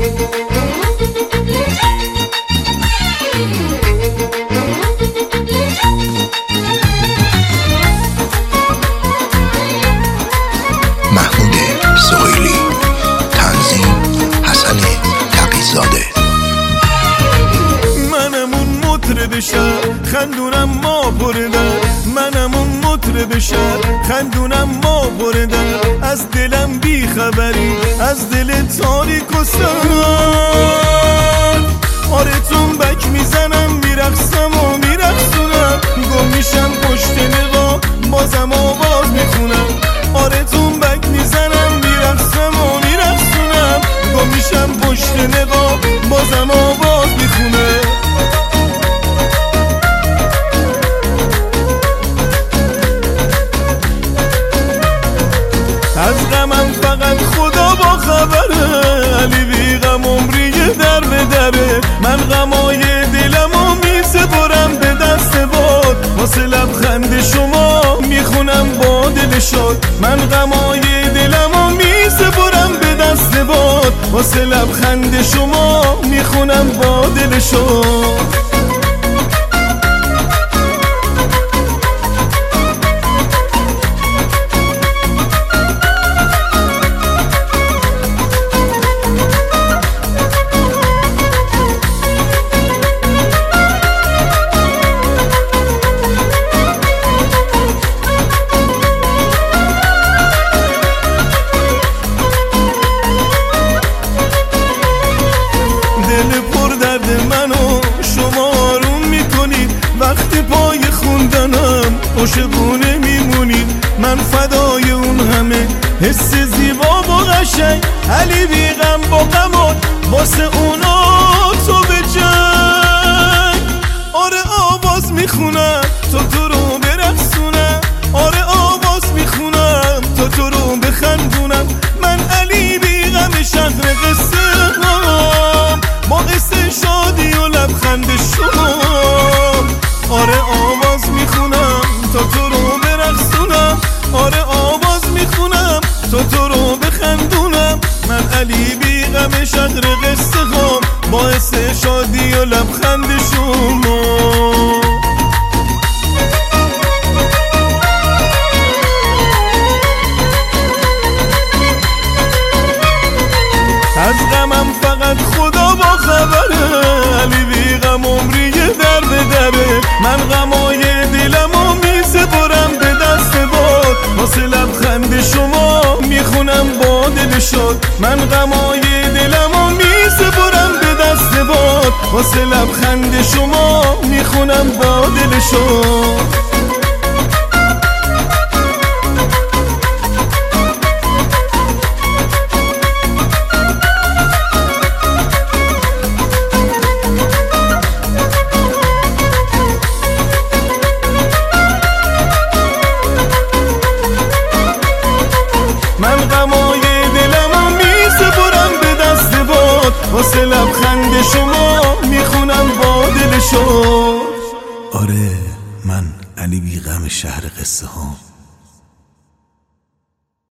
محمود سهیلی، تنظیم حسن تقی‌زاده. منم اون مطرب شهر خندونم ما بردن، منم اون مطرب شهر خندونم ما بردن، از دلم بی خبری از دل تاریک و سرد، آره تنبک میزنم میرقصم و میرقصونم، گم میشم پشت نقاب بازم آواز میخونم، آره تنبک میزنم میرقصم و میرقصونم، گم میشم پشت نقاب بازم آواز میخونم. از غمم فقط خدا با خبره، علی بی غم عمری در به دره، من غمای دلمو میسپرم به دست باد، واسه لبخند شما میخونم با دل شاد، من غمای دلمو میسپرم به دست باد، واسه لبخند شما میخونم با دل شاد. دل پر درد منو شما آروم میکنید، وقتی پای خوندنم عاشقونه میمونید، من فدای اون همه حس زیبا و قشنگ، علی بی غم با غمات واسه اونا تو به جنگ، آره آواز میخونم تو رو برقصونم، آره آواز میخونم تو رو بخندونم، من علی بی غم شهر قصه باعث شادی و لبخند شما، آره آواز میخونم تو رو برقصونم، آره آواز میخونم تو رو بخندونم، من علی بی غم شهر قصه ها باعث شادی و لبخند شما. از غمم فقط خدا با خبره، علی بی غم عمری در به دره، من غمای دلمو میسپرم به دست باد، واسه لبخند شما میخونم با دل شاد، من غمای دلمو میسپرم به دست باد، واسه لبخند شما میخونم با دل شاد. من غمای دلمو میسپرم به دست باد، واسه لبخند شما میخونم با دل شاد. آره من علی بی غم شهر قصه ها